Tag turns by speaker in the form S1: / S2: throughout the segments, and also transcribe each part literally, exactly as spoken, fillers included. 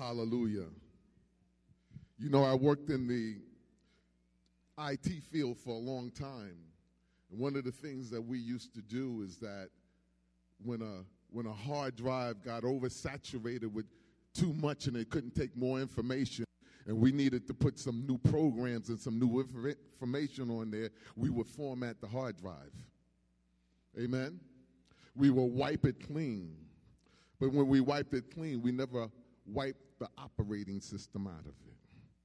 S1: Hallelujah. You know, I worked in the I T field for a long time. And one of the things that we used to do is that when a when a hard drive got oversaturated with too much and it couldn't take more information, and we needed to put some new programs and some new infor- information on there, we would format the hard drive. Amen? We will wipe it clean. But when we wiped it clean, we never wiped the operating system out of it.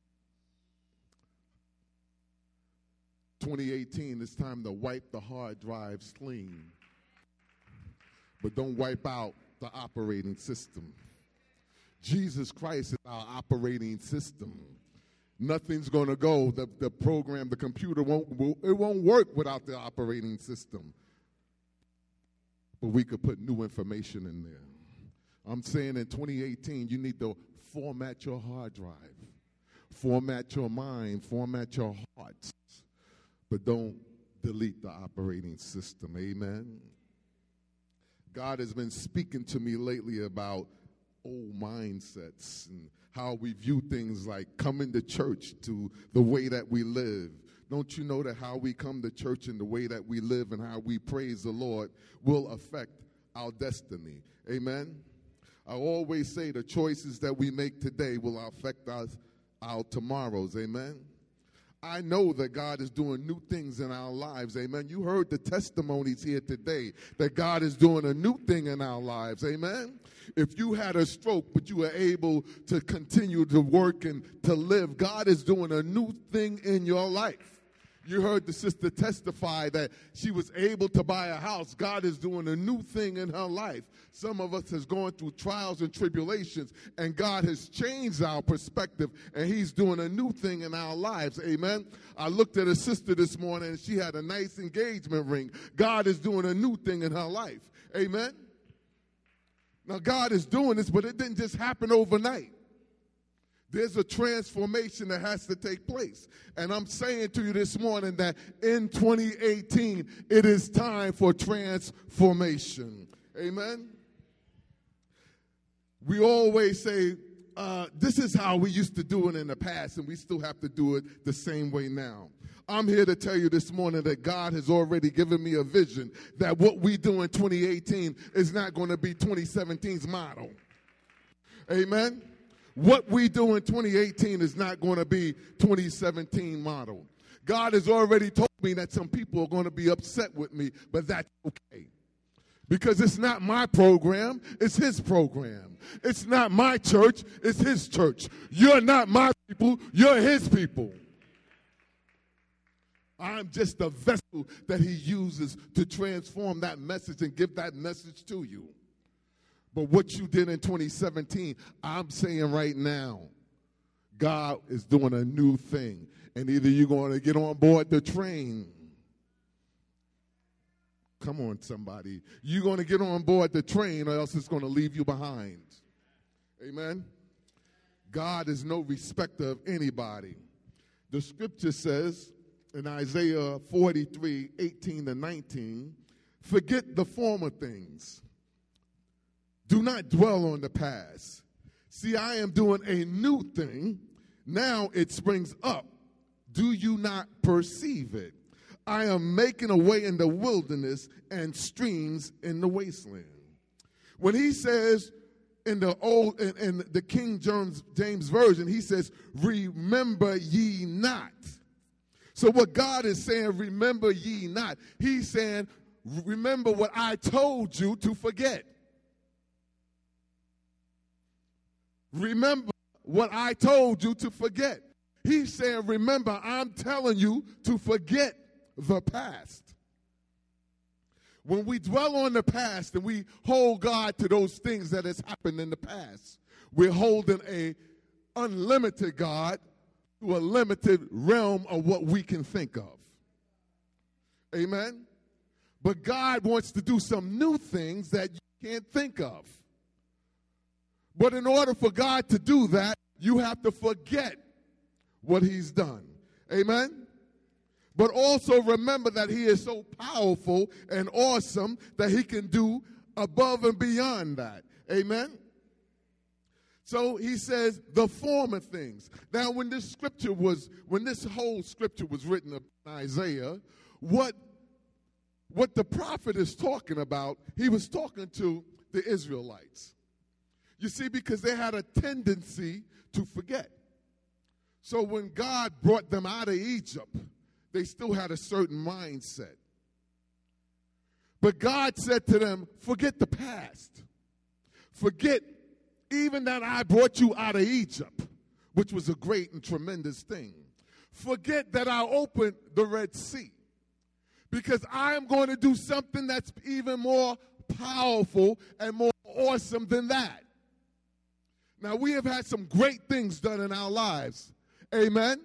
S1: twenty eighteen, it's time to wipe the hard drives clean. But don't wipe out the operating system. Jesus Christ is our operating system. Nothing's going to go. The, the program, the computer won't, it won't work without the operating system. But we could put new information in there. I'm saying in twenty eighteen, you need to format your hard drive, format your mind, format your hearts, but don't delete the operating system. Amen. God has been speaking to me lately about old mindsets and how we view things like coming to church to the way that we live. Don't you know that how we come to church and the way that we live and how we praise the Lord will affect our destiny? Amen. I always say the choices that we make today will affect us, our tomorrows. Amen. I know that God is doing new things in our lives. Amen. You heard the testimonies here today that God is doing a new thing in our lives. Amen. If you had a stroke, but you were able to continue to work and to live, God is doing a new thing in your life. You heard the sister testify that she was able to buy a house. God is doing a new thing in her life. Some of us has gone through trials and tribulations, and God has changed our perspective, and he's doing a new thing in our lives. Amen. I looked at a sister this morning, and she had a nice engagement ring. God is doing a new thing in her life. Amen. Now, God is doing this, but it didn't just happen overnight. There's a transformation that has to take place. And I'm saying to you this morning that in twenty eighteen, it is time for transformation. Amen? We always say, uh, this is how we used to do it in the past, and we still have to do it the same way now. I'm here to tell you this morning that God has already given me a vision that what we do in twenty eighteen is not going to be twenty seventeen's model. Amen? What we do in twenty eighteen is not going to be twenty seventeen model. God has already told me that some people are going to be upset with me, but that's okay. Because it's not my program, it's his program. It's not my church, it's his church. You're not my people, you're his people. I'm just a vessel that he uses to transform that message and give that message to you. But what you did in twenty seventeen, I'm saying right now, God is doing a new thing. And either you're going to get on board the train. Come on, somebody. You're going to get on board the train or else it's going to leave you behind. Amen? God is no respecter of anybody. The scripture says in Isaiah forty-three, eighteen to nineteen, forget the former things. Do not dwell on the past. See, I am doing a new thing. Now it springs up. Do you not perceive it? I am making a way in the wilderness and streams in the wasteland. When he says in the old, in, in the King James, James Version, he says, remember ye not. So what God is saying, remember ye not. He's saying, remember what I told you to forget. Remember what I told you to forget. He's saying, remember, I'm telling you to forget the past. When we dwell on the past and we hold God to those things that has happened in the past, we're holding a unlimited God to a limited realm of what we can think of. Amen? But God wants to do some new things that you can't think of. But in order for God to do that, you have to forget what he's done. Amen? But also remember that he is so powerful and awesome that he can do above and beyond that. Amen? So he says the former things. Now, when this scripture was, when this whole scripture was written in Isaiah, what, what the prophet is talking about, he was talking to the Israelites. You see, because they had a tendency to forget. So when God brought them out of Egypt, they still had a certain mindset. But God said to them, forget the past. Forget even that I brought you out of Egypt, which was a great and tremendous thing. Forget that I opened the Red Sea, because I am going to do something that's even more powerful and more awesome than that. Now, we have had some great things done in our lives. Amen?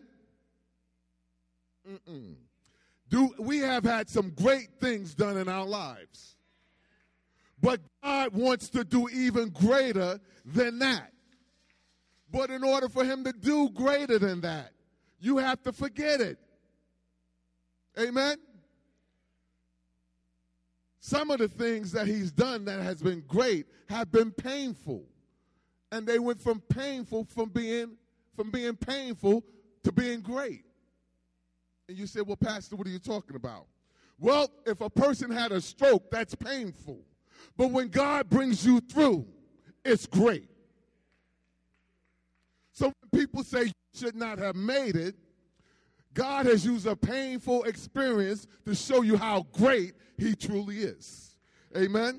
S1: Mm-mm. Do, we have had some great things done in our lives. But God wants to do even greater than that. But in order for him to do greater than that, you have to forget it. Amen? Some of the things that he's done that has been great have been painful. And they went from painful from being, from being painful to being great. And you say, well, Pastor, what are you talking about? Well, if a person had a stroke, that's painful. But when God brings you through, it's great. So when people say you should not have made it, God has used a painful experience to show you how great he truly is. Amen?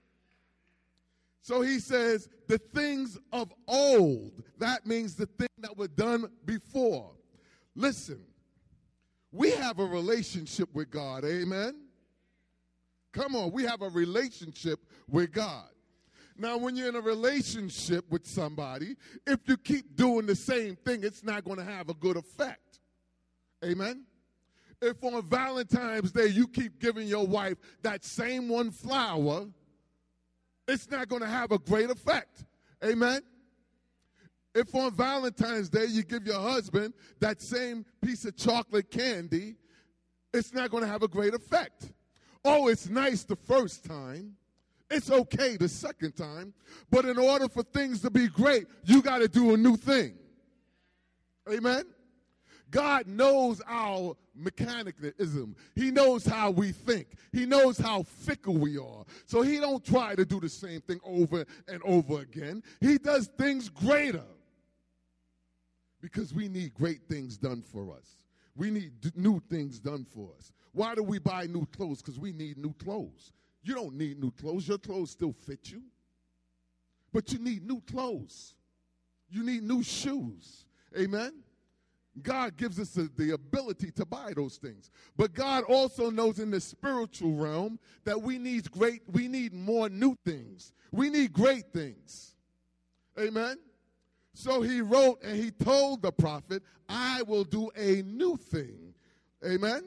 S1: So he says, the things of old, that means the things that were done before. Listen, we have a relationship with God, amen? Come on, we have a relationship with God. Now, when you're in a relationship with somebody, if you keep doing the same thing, it's not going to have a good effect. Amen? If on Valentine's Day you keep giving your wife that same one flower, it's not going to have a great effect. Amen? If on Valentine's Day you give your husband that same piece of chocolate candy, it's not going to have a great effect. Oh, it's nice the first time. It's okay the second time. But in order for things to be great, you got to do a new thing. Amen? God knows our mechanicism. He knows how we think. He knows how fickle we are. So he don't try to do the same thing over and over again. He does things greater. Because we need great things done for us. We need d- new things done for us. Why do we buy new clothes? Because we need new clothes. You don't need new clothes. Your clothes still fit you. But you need new clothes. You need new shoes. Amen? God gives us the, the ability to buy those things. But God also knows in the spiritual realm that we need great, we need more new things. We need great things. Amen? So he wrote and he told the prophet, I will do a new thing. Amen?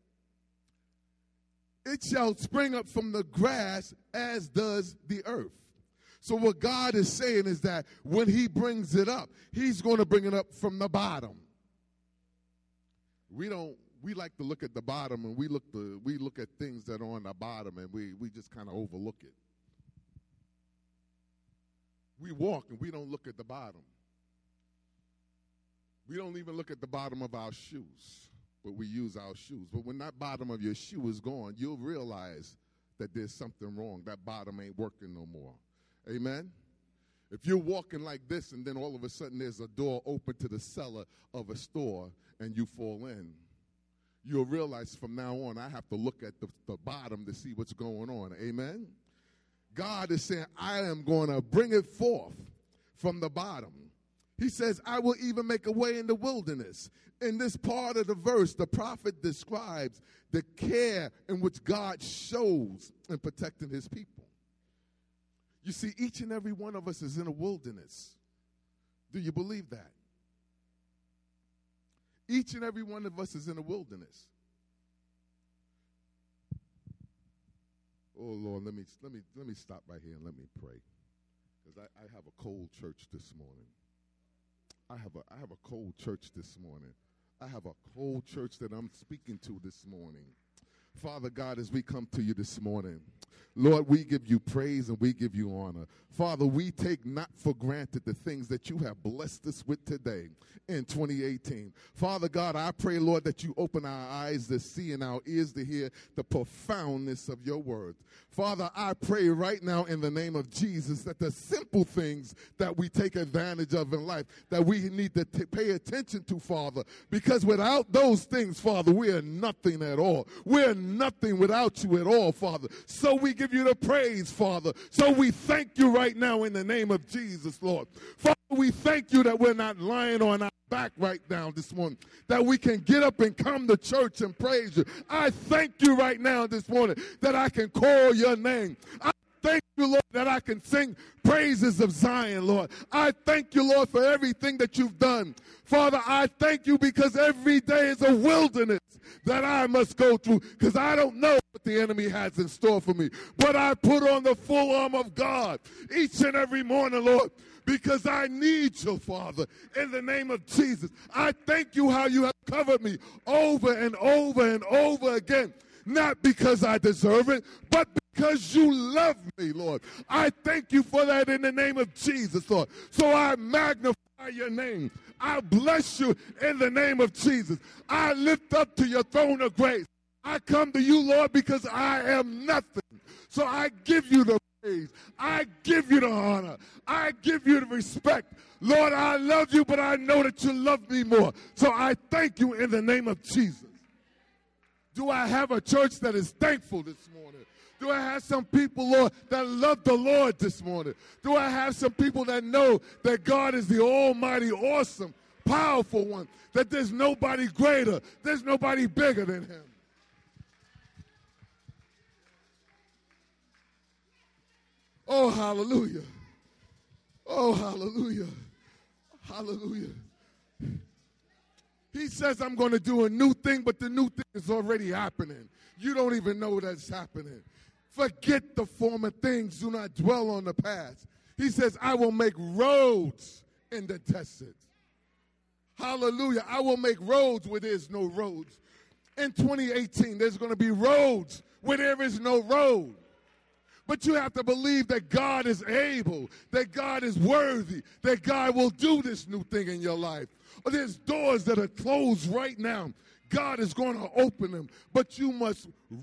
S1: It shall spring up from the grass as does the earth. So what God is saying is that when he brings it up, he's going to bring it up from the bottom. We don't, we like to look at the bottom, and we look the, we look at things that are on the bottom, and we, we just kind of overlook it. We walk and we don't look at the bottom. We don't even look at the bottom of our shoes, but we use our shoes. But when that bottom of your shoe is gone, you'll realize that there's something wrong. That bottom ain't working no more. Amen? If you're walking like this and then all of a sudden there's a door open to the cellar of a store and you fall in, you'll realize from now on I have to look at the, the bottom to see what's going on. Amen? God is saying, I am going to bring it forth from the bottom. He says, I will even make a way in the wilderness. In this part of the verse, the prophet describes the care in which God shows in protecting his people. You see, each and every one of us is in a wilderness. Do you believe that? Each and every one of us is in a wilderness. Oh, Lord, let me, let me, let me stop right here and let me pray. Because I, I have a cold church this morning. I have a I have a cold church this morning. I have a cold church that I'm speaking to this morning. Father God, as we come to you this morning, Lord, we give you praise and we give you honor. Father, we take not for granted the things that you have blessed us with today in twenty eighteen. Father God, I pray, Lord, that you open our eyes to see and our ears to hear the profoundness of your word. Father, I pray right now in the name of Jesus that the simple things that we take advantage of in life, that we need to t- pay attention to, Father, because without those things, Father, we are nothing at all. We're nothing without you at all, Father. So we give you the praise, Father. So we thank you right now in the name of Jesus, Lord. Father, we thank you that we're not lying on our back right now this morning, that we can get up and come to church and praise you. I thank you right now this morning that I can call your name. I thank you, Lord, that I can sing praises of Zion, Lord. I thank you, Lord, for everything that you've done. Father, I thank you because every day is a wilderness that I must go through because I don't know what the enemy has in store for me. But I put on the full arm of God each and every morning, Lord, because I need you, Father, in the name of Jesus. I thank you how you have covered me over and over and over again, not because I deserve it, but because you love me, Lord. I thank you for that in the name of Jesus, Lord. So I magnify your name. I bless you in the name of Jesus. I lift up to your throne of grace. I come to you, Lord, because I am nothing. So I give you the praise. I give you the honor. I give you the respect. Lord, I love you, but I know that you love me more. So I thank you in the name of Jesus. Do I have a church that is thankful this morning? Do I have some people, Lord, that love the Lord this morning? Do I have some people that know that God is the almighty, awesome, powerful one, that there's nobody greater, there's nobody bigger than him? Oh, hallelujah. Oh, hallelujah. Hallelujah. He says, I'm going to do a new thing, but the new thing is already happening. You don't even know that's happening. Forget the former things. Do not dwell on the past. He says, I will make roads in the desert. Hallelujah. I will make roads where there's no roads. In twenty eighteen, there's going to be roads where there is no road. But you have to believe that God is able, that God is worthy, that God will do this new thing in your life. Or there's doors that are closed right now. God is going to open them, but you must.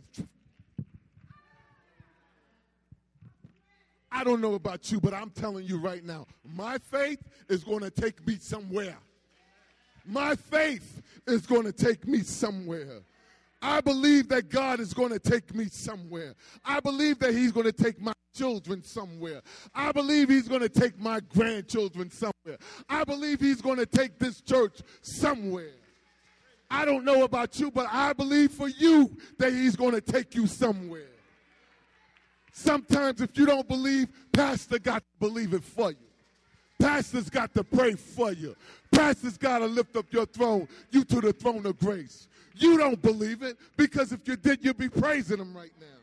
S1: I don't know about you, but I'm telling you right now, my faith is going to take me somewhere. My faith is going to take me somewhere. I believe that God is going to take me somewhere. I believe that he's going to take my children somewhere. I believe he's going to take my grandchildren somewhere. I believe he's going to take this church somewhere. I don't know about you, but I believe for you that he's going to take you somewhere. Sometimes if you don't believe, pastor got to believe it for you. Pastor's got to pray for you. Pastor's got to lift up your throne, you to the throne of grace. You don't believe it because if you did, you'd be praising him right now.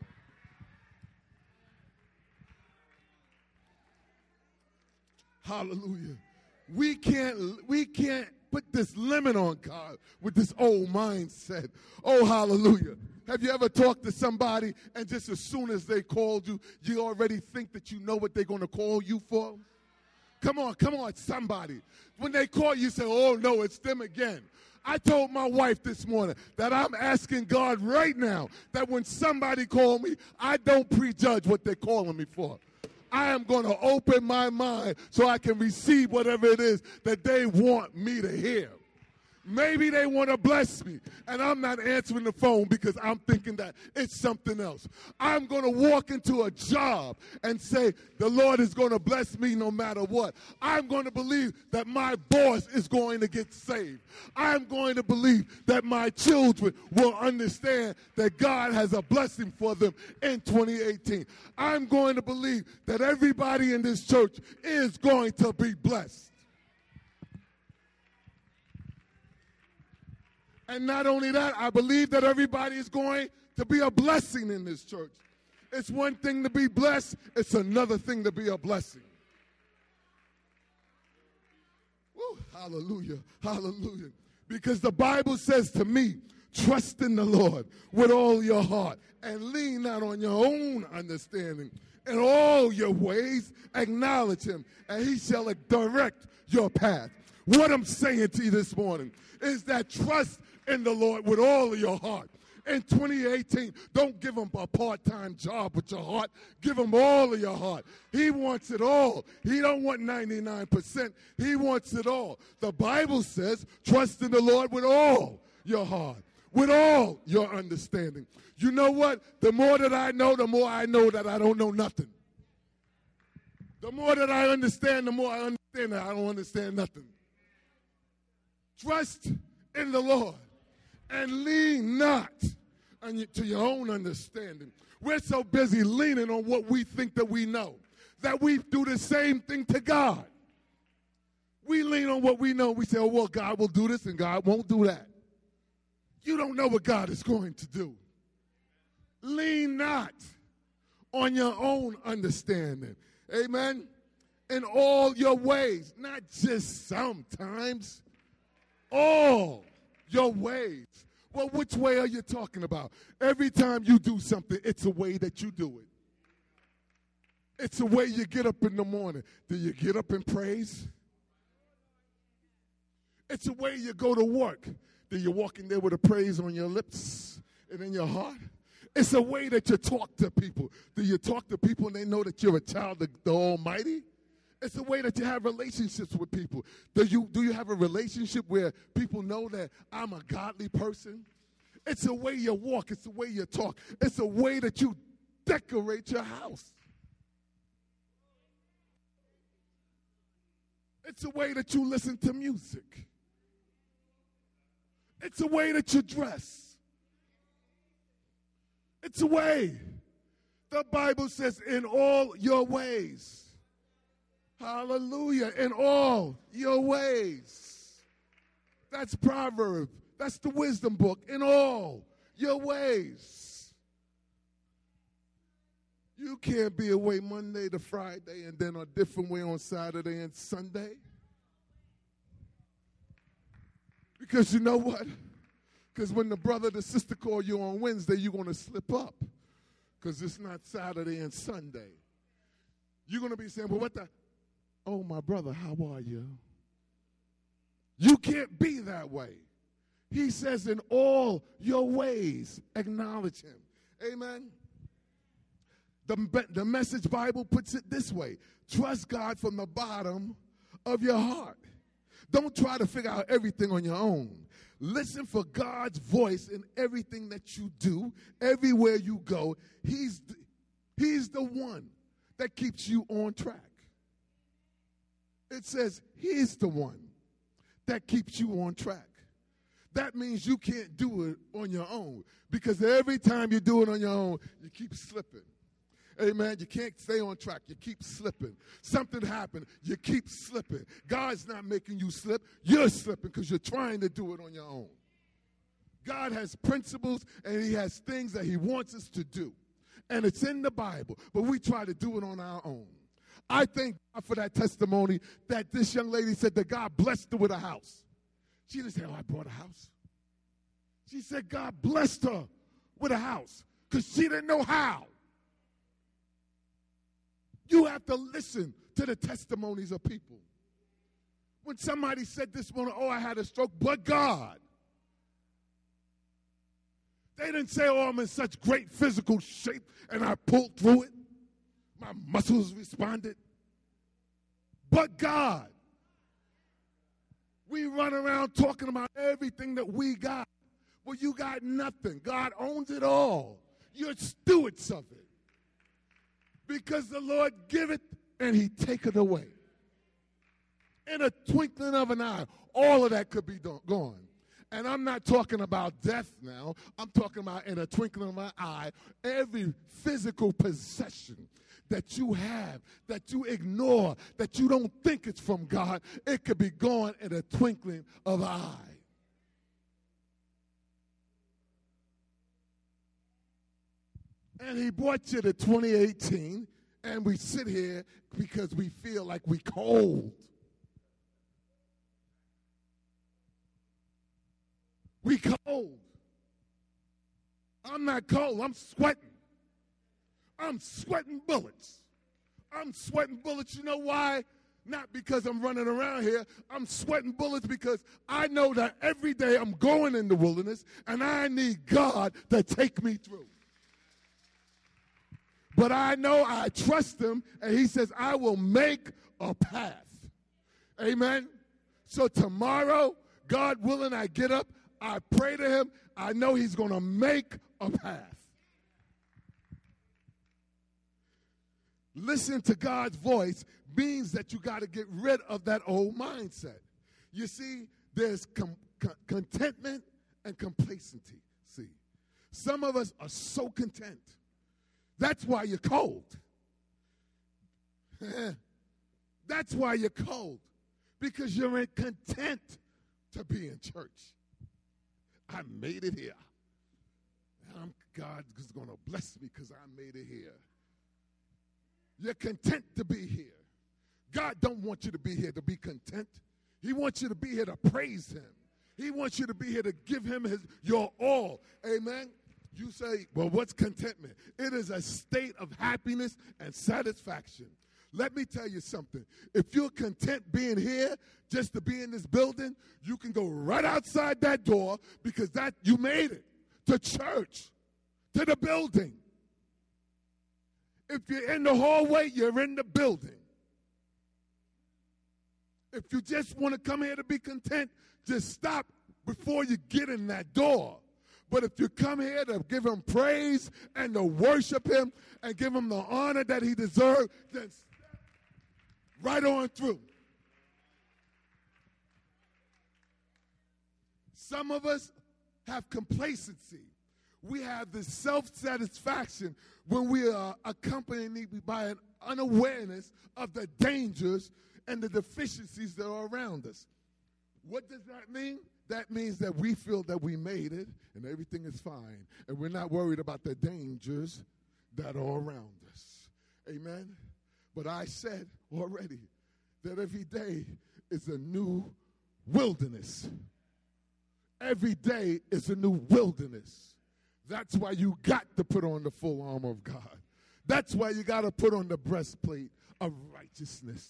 S1: Hallelujah. We can't, we can't put this limit on God with this old mindset. Oh, hallelujah. Have you ever talked to somebody and just as soon as they called you, you already think that you know what they're going to call you for? Come on, come on, somebody. When they call you, say, oh, no, it's them again. I told my wife this morning that I'm asking God right now that when somebody call me, I don't prejudge what they're calling me for. I am going to open my mind so I can receive whatever it is that they want me to hear. Maybe they want to bless me, and I'm not answering the phone because I'm thinking that it's something else. I'm going to walk into a job and say, the Lord is going to bless me no matter what. I'm going to believe that my boss is going to get saved. I'm going to believe that my children will understand that God has a blessing for them in twenty eighteen. I'm going to believe that everybody in this church is going to be blessed. And not only that, I believe that everybody is going to be a blessing in this church. It's one thing to be blessed. It's another thing to be a blessing. Woo, hallelujah, hallelujah. Because the Bible says to me Trust in the Lord with all your heart and lean not on your own understanding. In all your ways, acknowledge him, and he shall direct your path. What I'm saying to you this morning is that trust in the Lord with all of your heart. In twenty eighteen, don't give him a part-time job with your heart. Give him all of your heart. He wants it all. He don't want ninety-nine percent. He wants it all. The Bible says, trust in the Lord with all your heart, with all your understanding. You know what? The more that I know, the more I know that I don't know nothing. The more that I understand, the more I understand that I don't understand nothing. Trust in the Lord and lean not to your own understanding. We're so busy leaning on what we think that we know that we do the same thing to God. We lean on what we know. We say, oh, well, God will do this and God won't do that. You don't know what God is going to do. Lean not on your own understanding. Amen? In all your ways, not just sometimes, all your ways. Well, which way are you talking about? Every time you do something, it's a way that you do it. It's a way you get up in the morning. Do you get up and praise? It's a way you go to work. Do you walk in there with a praise on your lips and in your heart? It's a way that you talk to people. Do you talk to people and they know that you're a child of the Almighty? It's a way that you have relationships with people. Do you, do you have a relationship where people know that I'm a godly person? It's a way you walk. It's a way you talk. It's a way that you decorate your house. It's a way that you listen to music. It's a way that you dress. It's a way. The Bible says, in all your ways. Hallelujah. In all your ways. That's Proverbs. That's the wisdom book. In all your ways. You can't be away Monday to Friday and then a different way on Saturday and Sunday. Because you know what? Because when the brother, the sister call you on Wednesday, you're going to slip up. Because it's not Saturday and Sunday. You're going to be saying, well, what the? Oh, my brother, how are you? You can't be that way. He says, in all your ways, acknowledge him. Amen. The, the Message Bible puts it this way. Trust God from the bottom of your heart. Don't try to figure out everything on your own. Listen for God's voice in everything that you do, everywhere you go. He's the, he's the one that keeps you on track. It says he's the one that keeps you on track. That means you can't do it on your own, because every time you do it on your own, you keep slipping. Amen. You can't stay on track. You keep slipping. Something happened. You keep slipping. God's not making you slip. You're slipping because you're trying to do it on your own. God has principles and he has things that he wants us to do. And it's in the Bible, but we try to do it on our own. I thank God for that testimony that this young lady said that God blessed her with a house. She didn't say, oh, I bought a house. She said God blessed her with a house because she didn't know how. You have to listen to the testimonies of people. When somebody said this morning, oh, I had a stroke, but God. They didn't say, oh, I'm in such great physical shape and I pulled through it. My muscles responded. But God. We run around talking about everything that we got. Well, you got nothing. God owns it all. You're stewards of it. Because the Lord giveth and he taketh away. In a twinkling of an eye, all of that could be gone. And I'm not talking about death now. I'm talking about in a twinkling of an eye, every physical possession that you have, that you ignore, that you don't think it's from God, it could be gone in a twinkling of an eye. And he brought you to twenty eighteen, and we sit here because we feel like we cold. We cold. I'm not cold. I'm sweating. I'm sweating bullets. I'm sweating bullets. You know why? Not because I'm running around here. I'm sweating bullets because I know that every day I'm going in the wilderness and I need God to take me through. But I know I trust him, and he says, I will make a path. Amen? So tomorrow, God willing, I get up, I pray to him, I know he's going to make a path. Listen to God's voice means that you got to get rid of that old mindset. You see, there's com- con- contentment and complacency. See, some of us are so content. That's why you're cold. That's why you're cold. Because you're in content to be in church. I made it here. I'm, God is going to bless me because I made it here. You're content to be here. God don't want you to be here to be content. He wants you to be here to praise him. He wants you to be here to give him his your all. Amen? You say, well, what's contentment? It is a state of happiness and satisfaction. Let me tell you something. If you're content being here, just to be in this building, you can go right outside that door because that you made it to church, to the building. If you're in the hallway, you're in the building. If you just want to come here to be content, just stop before you get in that door. But if you come here to give him praise and to worship him and give him the honor that he deserves, then step right on through. Some of us have complacency. We have this self-satisfaction when we are accompanied by an unawareness of the dangers and the deficiencies that are around us. What does that mean? That means that we feel that we made it and everything is fine, and we're not worried about the dangers that are around us. Amen? But I said already that every day is a new wilderness. Every day is a new wilderness. That's why you got to put on the full armor of God. That's why you got to put on the breastplate of righteousness.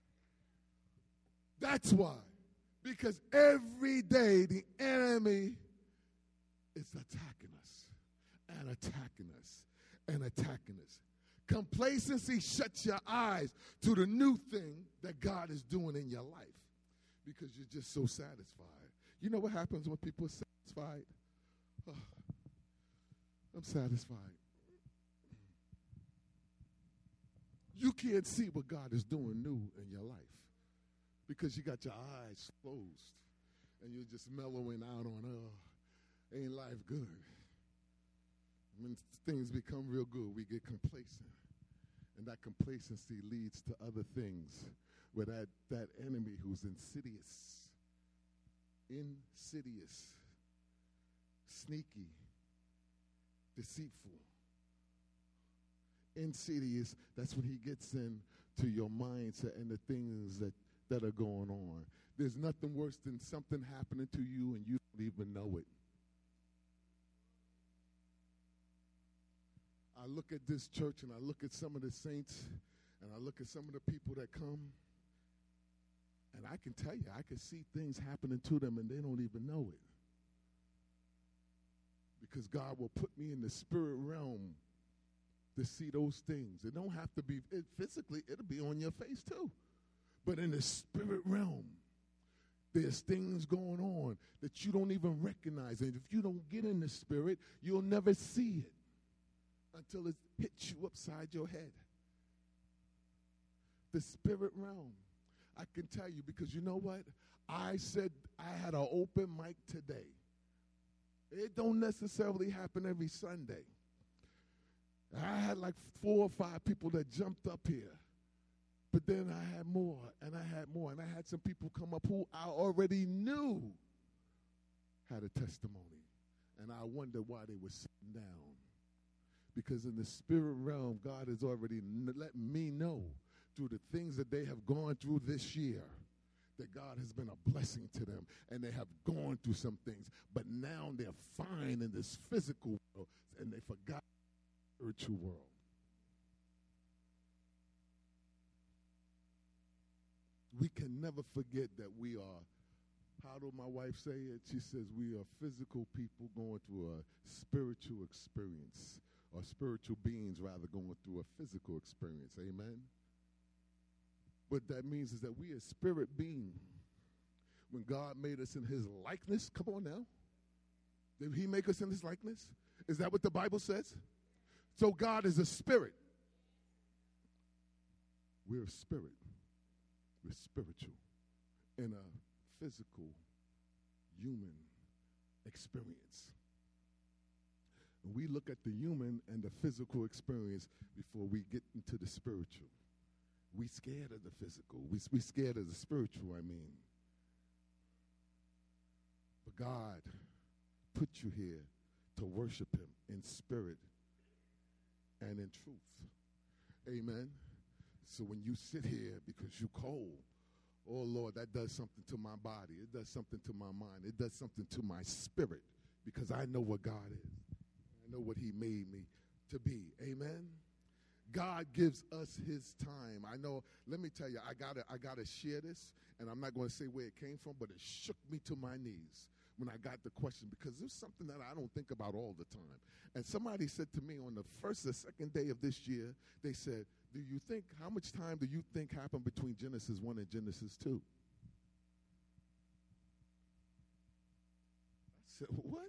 S1: That's why. Because every day the enemy is attacking us and attacking us and attacking us. Complacency shuts your eyes to the new thing that God is doing in your life because you're just so satisfied. You know what happens when people are satisfied? Oh, I'm satisfied. You can't see what God is doing new in your life because you got your eyes closed and you're just mellowing out on, oh, ain't life good? When things become real good, we get complacent. And that complacency leads to other things where that, that enemy who's insidious, insidious, sneaky, deceitful, insidious, that's when he gets into your mindset and the things that, that are going on. There's nothing worse than something happening to you and you don't even know it. I look at this church and I look at some of the saints and I look at some of the people that come, and I can tell you, I can see things happening to them and they don't even know it. Because God will put me in the spirit realm to see those things. It don't have to be it, physically, it'll be on your face too. But in the spirit realm, there's things going on that you don't even recognize. And if you don't get in the spirit, you'll never see it until it hits you upside your head. The spirit realm. I can tell you because you know what? I said I had an open mic today. It don't necessarily happen every Sunday. I had like four or five people that jumped up here. But then I had more, and I had more, and I had some people come up who I already knew had a testimony. And I wondered why they were sitting down. Because in the spirit realm, God has already n- let me know through the things that they have gone through this year that God has been a blessing to them, and they have gone through some things, but now they're fine in this physical world, and they forgot the spiritual world. We can never forget that we are, how do my wife say it? She says we are physical people going through a spiritual experience, or spiritual beings rather going through a physical experience. Amen? What that means is that we are spirit being. When God made us in his likeness, come on now. Did he make us in his likeness? Is that what the Bible says? So God is a spirit. We're a spirit. We're spiritual in a physical, human experience. And we look at the human and the physical experience before we get into the spiritual. We scared of the physical. We we scared of the spiritual, I mean. But God put you here to worship him in spirit and in truth. Amen. So when you sit here because you're cold, oh, Lord, that does something to my body. It does something to my mind. It does something to my spirit because I know what God is. I know what he made me to be. Amen. God gives us his time. I know, let me tell you, I gotta, I gotta share this, and I'm not going to say where it came from, but it shook me to my knees when I got the question, because there's something that I don't think about all the time. And somebody said to me on the first or second day of this year, they said, do you think, how much time do you think happened between Genesis one and Genesis two? I said, what?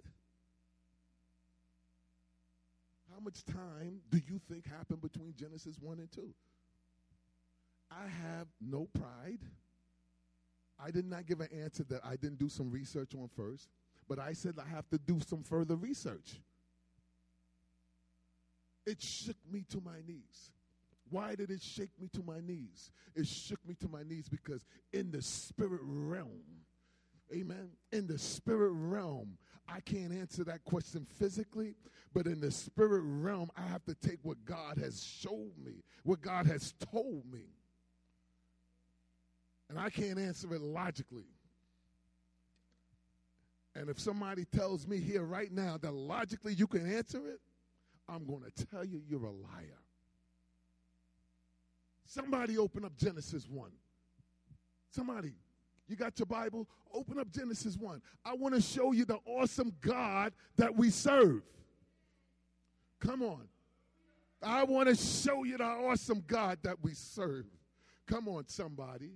S1: How much time do you think happened between Genesis one and two? I have no pride. I did not give an answer that I didn't do some research on first, but I said I have to do some further research. It shook me to my knees. Why did it shake me to my knees? It shook me to my knees because in the spirit realm, amen, in the spirit realm, I can't answer that question physically, but in the spirit realm, I have to take what God has showed me, what God has told me. And I can't answer it logically. And if somebody tells me here right now that logically you can answer it, I'm going to tell you you're a liar. Somebody open up Genesis one. Somebody, you got your Bible? Open up Genesis one. I want to show you the awesome God that we serve. Come on. I want to show you the awesome God that we serve. Come on, somebody.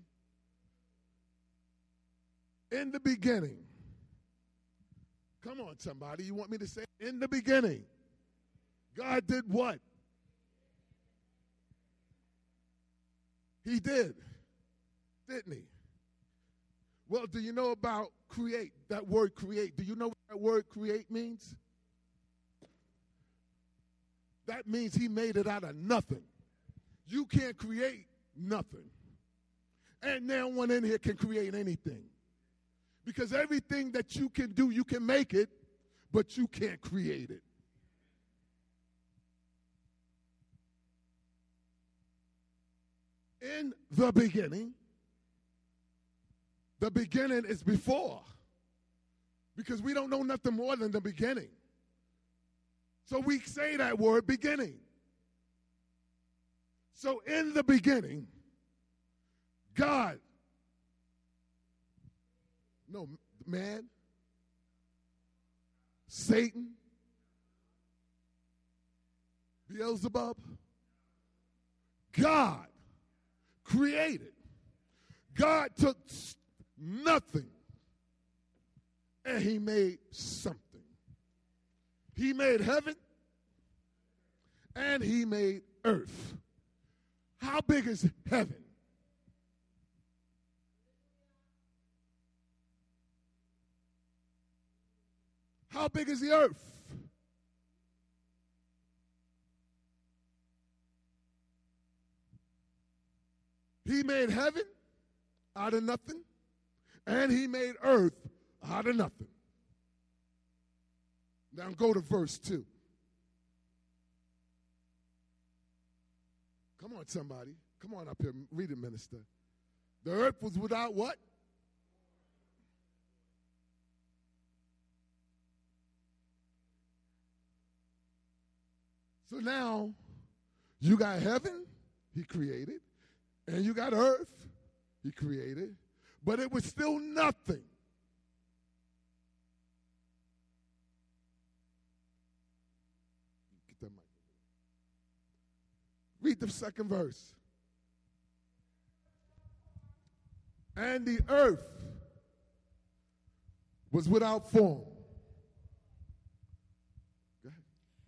S1: In the beginning. Come on, somebody. You want me to say in the beginning? God did what? He did, didn't he? Well, do you know about create? That word create. Do you know what that word create means? That means he made it out of nothing. You can't create nothing. And no one in here can create anything. Because everything that you can do, you can make it, but you can't create it. In the beginning, the beginning is before. Because we don't know nothing more than the beginning. So we say that word beginning. So in the beginning, God, no, man, Satan, Beelzebub, God created. God took nothing and he made something. He made heaven and he made earth. How big is heaven? How big is the earth? He made heaven out of nothing, and he made earth out of nothing. Now go to verse two. Come on, somebody. Come on up here. Read it, minister. The earth was without what? So now you got heaven, he created, and you got earth, he created, but it was still nothing. Get that mic. Read the second verse. And the earth was without form. Go ahead.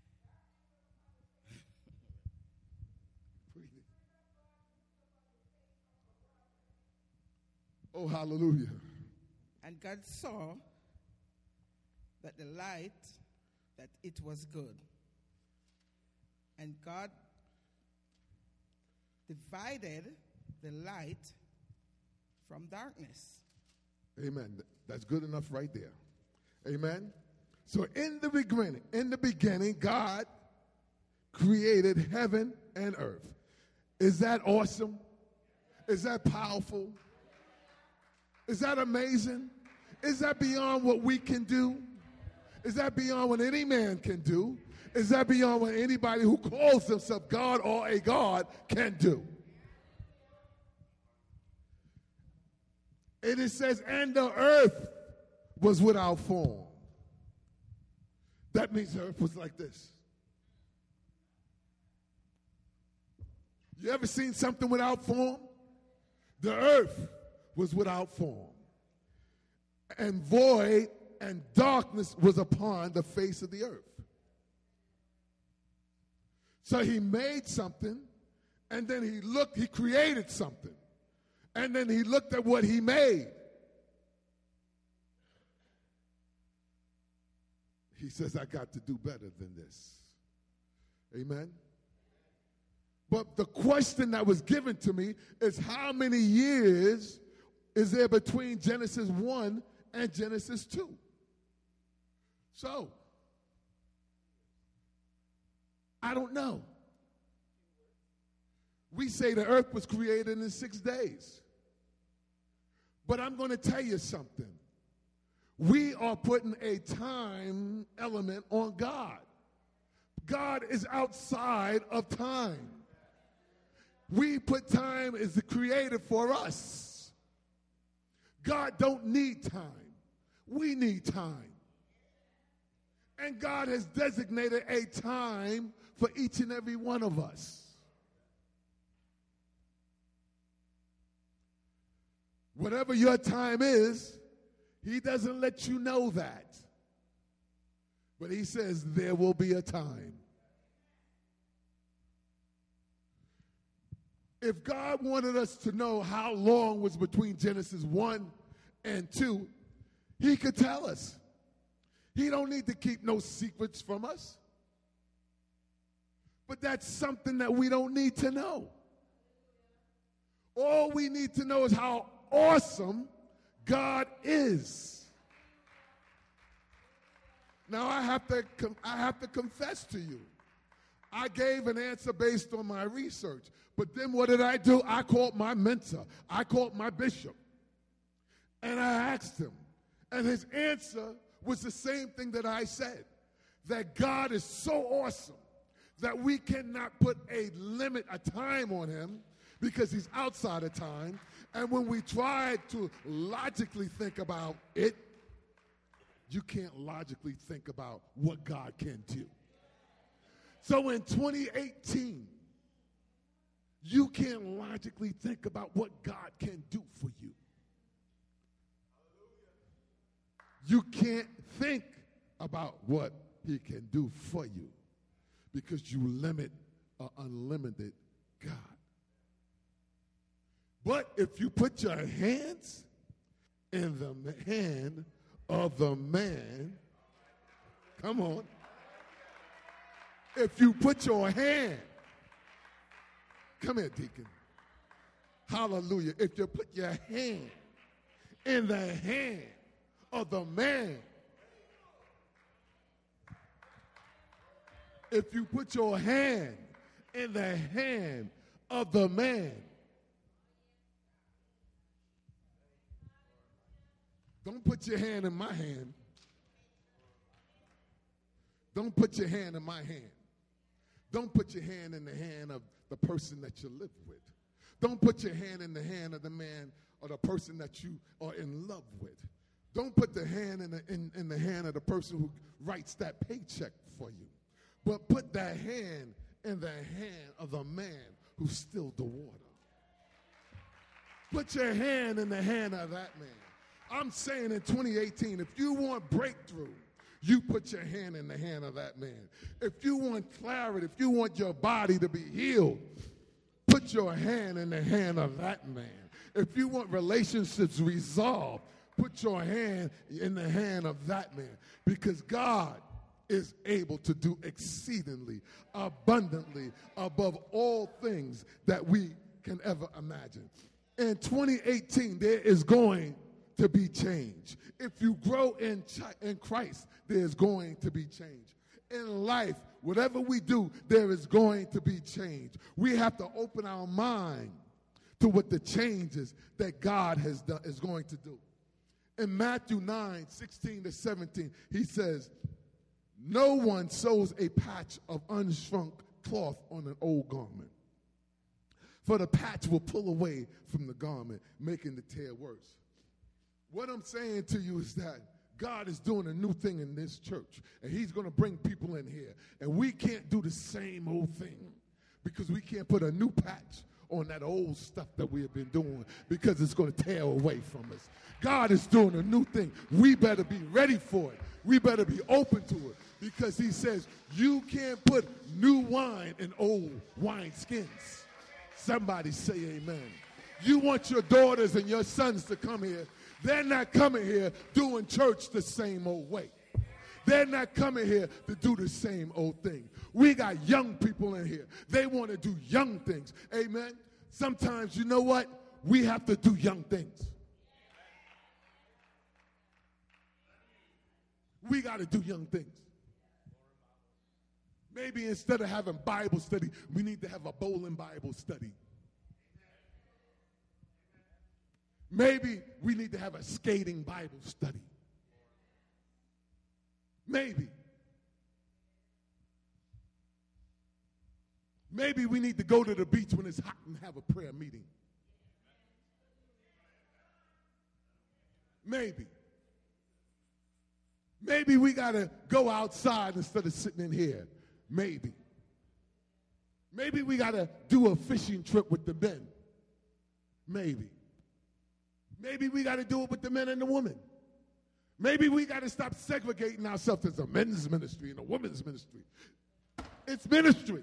S1: Oh, hallelujah.
S2: And God saw that the light, that it was good. And God divided the light from darkness.
S1: Amen. That's good enough right there. Amen. So in the beginning, in the beginning, God created heaven and earth. Is that awesome? Is that powerful? Is that amazing? Is that beyond what we can do? Is that beyond what any man can do? Is that beyond what anybody who calls themselves God or a God can do? And it says, and the earth was without form. That means the earth was like this. You ever seen something without form? The earth was without form. And void and darkness was upon the face of the earth. So he made something, and then he looked, he created something. And then he looked at what he made. He says, I got to do better than this. Amen. But the question that was given to me is, how many years is there between Genesis one and Genesis two? So, I don't know. We say the earth was created in six days. But I'm going to tell you something. We are putting a time element on God. God is outside of time. We put time as the creator for us. God don't need time. We need time. And God has designated a time for each and every one of us. Whatever your time is, he doesn't let you know that. But he says there will be a time. If God wanted us to know how long was between Genesis one and two, he could tell us. He don't need to keep no secrets from us. But that's something that we don't need to know. All we need to know is how awesome God is. Now I have to I have to confess to you. I gave an answer based on my research. But then what did I do? I called my mentor. I called my bishop. And I asked him. And his answer was the same thing that I said. That God is so awesome that we cannot put a limit, a time on him, because he's outside of time. And when we try to logically think about it, you can't logically think about what God can do. So in twenty eighteen, you can't logically think about what God can do for you. You can't think about what he can do for you because you limit an unlimited God. But if you put your hands in the hand of the man, come on. If you put your hand, come here, deacon. Hallelujah. If you put your hand in the hand of the man, if you put your hand in the hand of the man, don't put your hand in my hand. Don't put your hand in my hand. Don't put your hand in the hand of the person that you live with. Don't put your hand in the hand of the man or the person that you are in love with. Don't put the hand in the, in, in the hand of the person who writes that paycheck for you. But put that hand in the hand of the man who stilled the water. Put your hand in the hand of that man. I'm saying in twenty eighteen, if you want breakthrough, you put your hand in the hand of that man. If you want clarity, if you want your body to be healed, put your hand in the hand of that man. If you want relationships resolved, put your hand in the hand of that man. Because God is able to do exceedingly, abundantly, above all things that we can ever imagine. In twenty eighteen, there is going to be change. If you grow in, in Christ, there's going to be change. In life, whatever we do, there is going to be change. We have to open our mind to what the changes that God has done, is going to do. In Matthew nine, sixteen to seventeen, he says, no one sews a patch of unshrunk cloth on an old garment, for the patch will pull away from the garment, making the tear worse. What I'm saying to you is that God is doing a new thing in this church, and he's going to bring people in here, and we can't do the same old thing because we can't put a new patch on that old stuff that we have been doing because it's going to tear away from us. God is doing a new thing. We better be ready for it. We better be open to it because he says you can't put new wine in old wine skins. Somebody say amen. You want your daughters and your sons to come here. They're not coming here doing church the same old way. They're not coming here to do the same old thing. We got young people in here. They want to do young things. Amen. Sometimes, you know what? We have to do young things. We got to do young things. Maybe instead of having Bible study, we need to have a bowling Bible study. Maybe we need to have a skating Bible study. Maybe. Maybe we need to go to the beach when it's hot and have a prayer meeting. Maybe. Maybe we got to go outside instead of sitting in here. Maybe. Maybe we got to do a fishing trip with the men. Maybe. Maybe we got to do it with the men and the women. Maybe we got to stop segregating ourselves as a men's ministry and a women's ministry. It's ministry.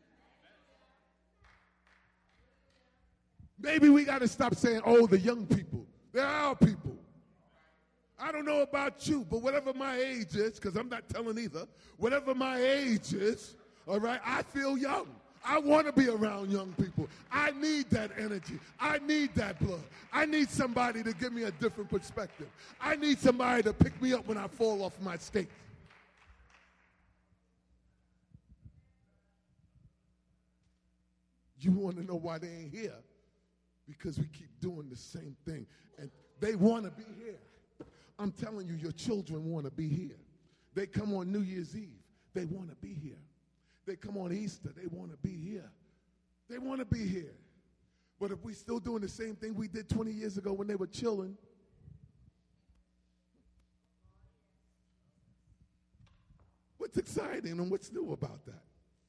S1: Maybe we got to stop saying, oh, the young people. They're our people. I don't know about you, but whatever my age is, because I'm not telling either, whatever my age is, all right, I feel young. I want to be around young people. I need that energy. I need that blood. I need somebody to give me a different perspective. I need somebody to pick me up when I fall off my skates. You want to know why they ain't here? Because we keep doing the same thing. And they want to be here. I'm telling you, your children want to be here. They come on New Year's Eve. They want to be here. They come on Easter. They want to be here. They want to be here. But if we're still doing the same thing we did twenty years ago when they were chilling, what's exciting and what's new about that?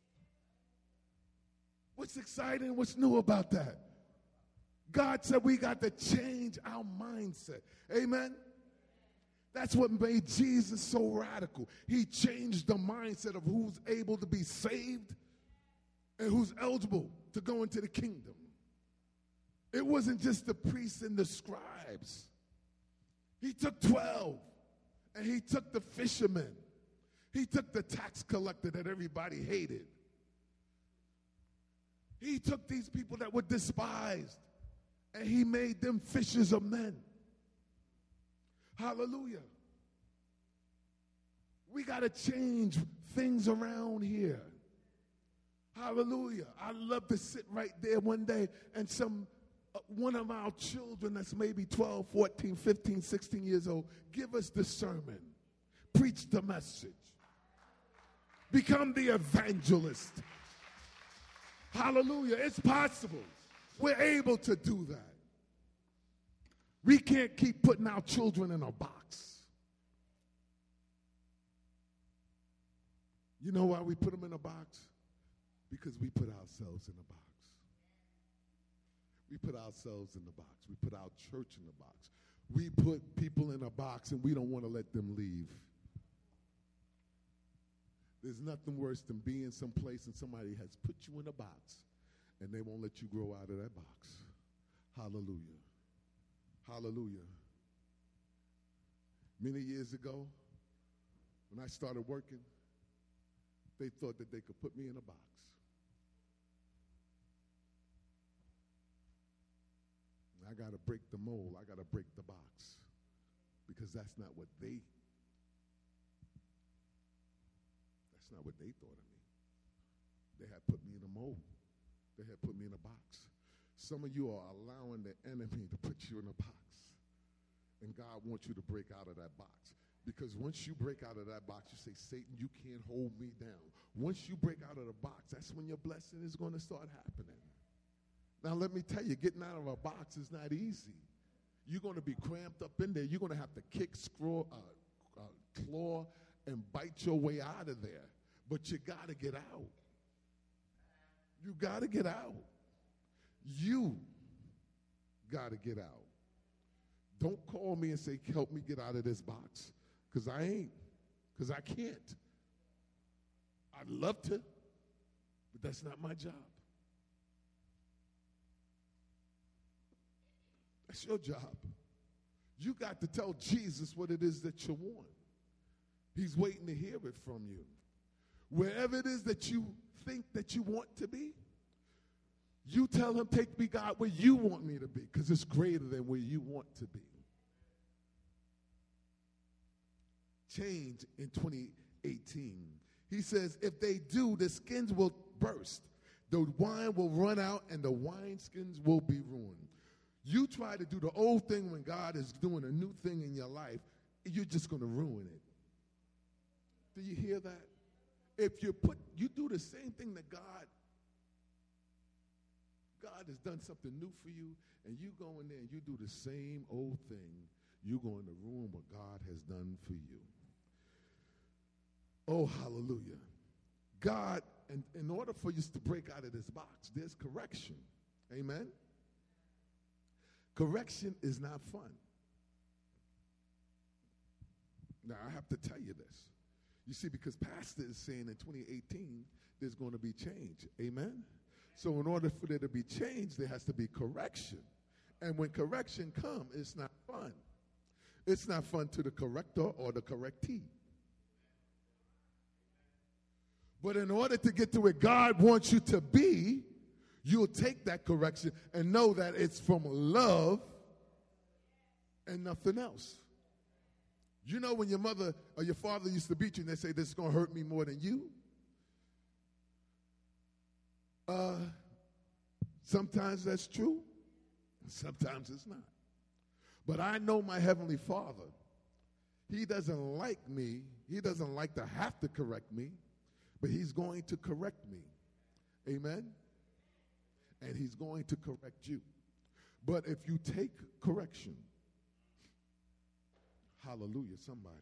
S1: What's exciting and what's new about that? God said we got to change our mindset. Amen? That's what made Jesus so radical. He changed the mindset of who's able to be saved and who's eligible to go into the kingdom. It wasn't just the priests and the scribes. He took twelve, and he took the fishermen. He took the tax collector that everybody hated. He took these people that were despised, and he made them fishers of men. Hallelujah. We got to change things around here. Hallelujah. I'd love to sit right there one day and some uh, one of our children that's maybe twelve, fourteen, fifteen, sixteen years old, give us the sermon. Preach the message. Become the evangelist. Hallelujah. It's possible. We're able to do that. We can't keep putting our children in a box. You know why we put them in a box? Because we put ourselves in a box. We put ourselves in the box. We put our church in the box. We put people in a box and we don't want to let them leave. There's nothing worse than being someplace and somebody has put you in a box and they won't let you grow out of that box. Hallelujah. Hallelujah. Many years ago, when I started working, they thought that they could put me in a box. I got to break the mold. I got to break the box because that's not what they, that's not what they thought of me. They had put me in a mold. They had put me in a box. Some of you are allowing the enemy to put you in a box. And God wants you to break out of that box. Because once you break out of that box, you say, Satan, you can't hold me down. Once you break out of the box, that's when your blessing is going to start happening. Now, let me tell you, getting out of a box is not easy. You're going to be cramped up in there. You're going to have to kick, scrawl, uh, uh, claw, and bite your way out of there. But you got to get out. You got to get out. You got to get out. Don't call me and say, help me get out of this box, because I ain't, because I can't. I'd love to, but that's not my job. That's your job. You got to tell Jesus what it is that you want. He's waiting to hear it from you. Wherever it is that you think that you want to be, you tell him, take me, God, where you want me to be, because it's greater than where you want to be. Change in twenty eighteen. He says, if they do, the skins will burst. The wine will run out, and the wineskins will be ruined. You try to do the old thing when God is doing a new thing in your life, you're just going to ruin it. Do you hear that? If you put, you do the same thing that God, God has done something new for you, and you go in there and you do the same old thing, you're going to ruin what God has done for you. Oh, hallelujah. God, and in order for you to break out of this box, there's correction. Amen? Correction is not fun. Now, I have to tell you this. You see, because Pastor is saying in twenty eighteen, there's going to be change. Amen? So in order for there to be change, there has to be correction. And when correction comes, it's not fun. It's not fun to the corrector or the correctee. But in order to get to where God wants you to be, you'll take that correction and know that it's from love and nothing else. You know when your mother or your father used to beat you and they say, this is going to hurt me more than you? Uh, sometimes that's true. Sometimes it's not. But I know my Heavenly Father. He doesn't like me. He doesn't like to have to correct me. But he's going to correct me. Amen? And he's going to correct you. But if you take correction, hallelujah, somebody.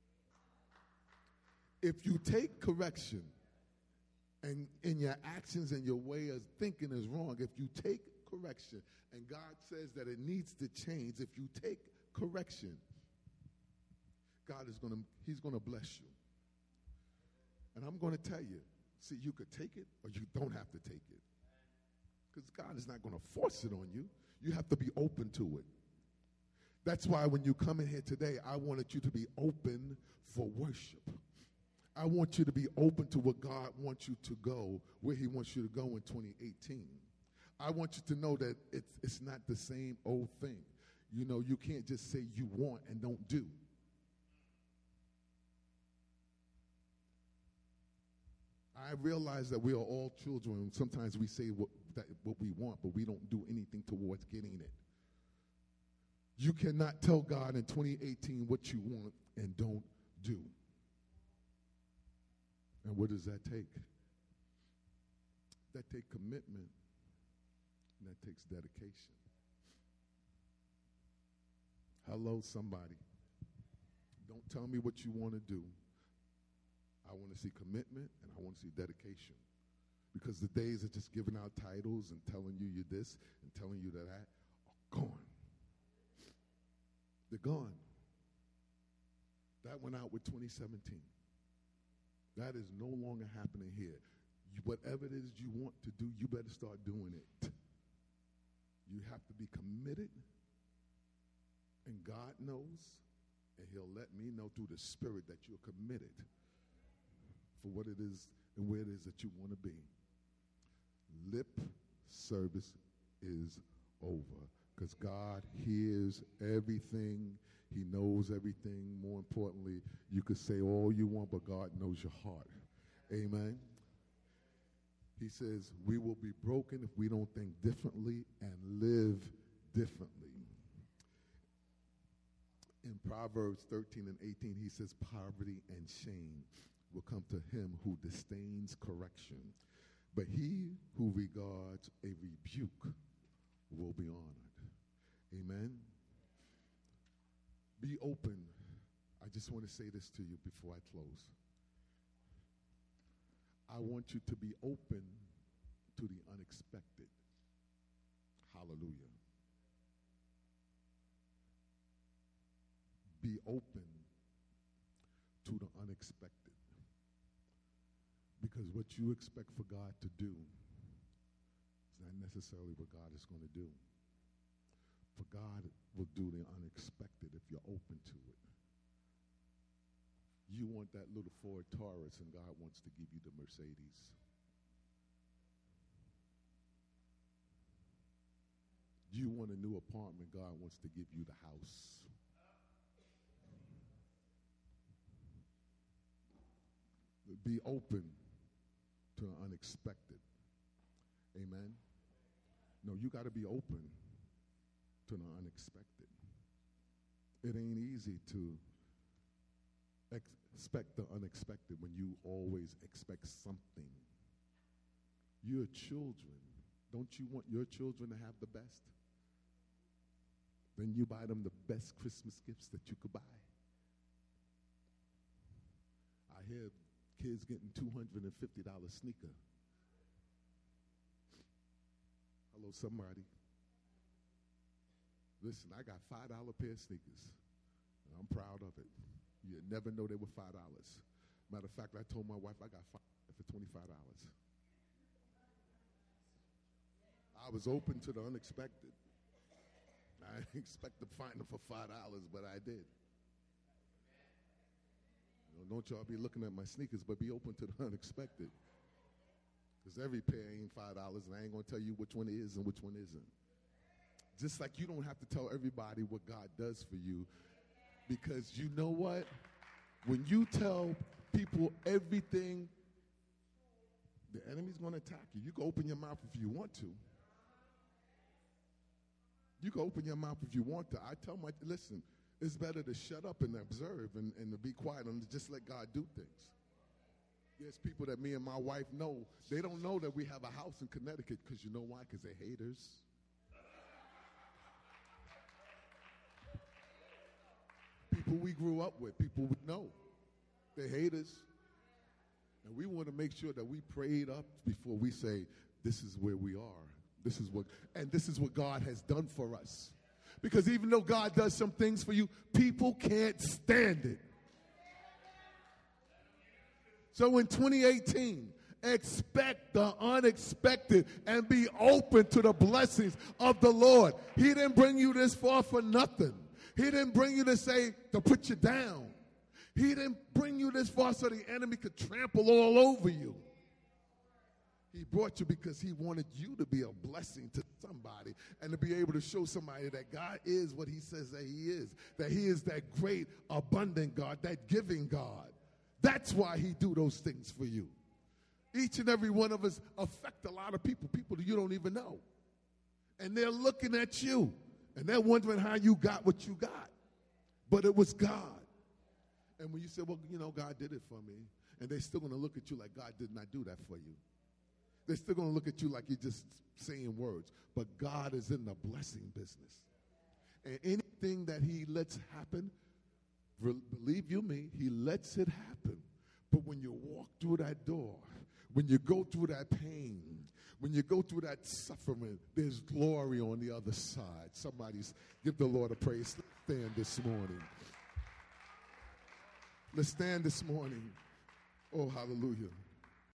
S1: If you take correction and in your actions and your way of thinking is wrong, if you take correction and God says that it needs to change, if you take correction, God is going to, he's going to bless you. And I'm going to tell you, see, you could take it or you don't have to take it. Because God is not going to force it on you. You have to be open to it. That's why when you come in here today, I wanted you to be open for worship. I want you to be open to what God wants you to go, where he wants you to go in twenty eighteen. I want you to know that it's, it's not the same old thing. You know, you can't just say you want and don't do. I realize that we are all children. Sometimes we say what, that, what we want, but we don't do anything towards getting it. You cannot tell God in twenty eighteen what you want and don't do. And what does that take? That take commitment, and that takes dedication. Hello, somebody. Don't tell me what you want to do. I want to see commitment, and I want to see dedication. Because the days of just giving out titles and telling you you're this and telling you that are gone. They're gone. That went out with twenty seventeen. That is no longer happening here. You, whatever it is you want to do, you better start doing it. You have to be committed, and God knows, and he'll let me know through the Spirit that you're committed for what it is and where it is that you want to be. Lip service is over because God hears everything. He knows everything. More importantly, you could say all you want, but God knows your heart. Amen. He says we will be broken if we don't think differently and live differently. In Proverbs thirteen and eighteen, he says poverty and shame will come to him who disdains correction. But he who regards a rebuke will be honored. Amen. Be open. I just want to say this to you before I close. I want you to be open to the unexpected. Hallelujah. Be open to the unexpected. Because what you expect for God to do is not necessarily what God is going to do. For God will do the unexpected if you're open to it. You want that little Ford Taurus, and God wants to give you the Mercedes. You want a new apartment, God wants to give you the house. Be open to the unexpected. Amen. No, you got to be open to the unexpected. It ain't easy to ex- expect the unexpected when you always expect something. Your children, don't you want your children to have the best? Then you buy them the best Christmas gifts that you could buy. I hear kids getting two hundred fifty dollars sneaker. Hello, somebody. Listen, I got five dollar pair of sneakers, and I'm proud of it. You never know they were five dollars. Matter of fact, I told my wife I got five for twenty-five dollars. I was open to the unexpected. I didn't expect to find them for five dollars, but I did. You know, don't y'all be looking at my sneakers, but be open to the unexpected. Because every pair ain't five dollars, and I ain't going to tell you which one is and which one isn't. Just like you don't have to tell everybody what God does for you, because you know what? When you tell people everything, the enemy's going to attack you. You can open your mouth if you want to. You can open your mouth if you want to. I tell my, listen, it's better to shut up and observe and, and to be quiet and to just let God do things. There's people that me and my wife know. They don't know that we have a house in Connecticut because you know why? Because they're haters. People we grew up with, people we know. They're haters. And we want to make sure that we prayed up before we say, this is where we are. This is what, and this is what God has done for us. Because even though God does some things for you, people can't stand it. So in twenty eighteen, expect the unexpected and be open to the blessings of the Lord. He didn't bring you this far for nothing. He didn't bring you to say, to put you down. He didn't bring you this far so the enemy could trample all over you. He brought you because he wanted you to be a blessing to somebody and to be able to show somebody that God is what he says that he is, that he is that great, abundant God, that giving God. That's why he do those things for you. Each and every one of us affect a lot of people, people that you don't even know. And they're looking at you, and they're wondering how you got what you got. But it was God. And when you say, well, you know, God did it for me, and they're still going to look at you like God did not do that for you. They're still going to look at you like you're just saying words. But God is in the blessing business. And anything that he lets happen, believe you me, he lets it happen. But when you walk through that door, when you go through that pain, when you go through that suffering, there's glory on the other side. Somebody's, give the Lord a praise. Let's stand this morning. Let's stand this morning. Oh, hallelujah.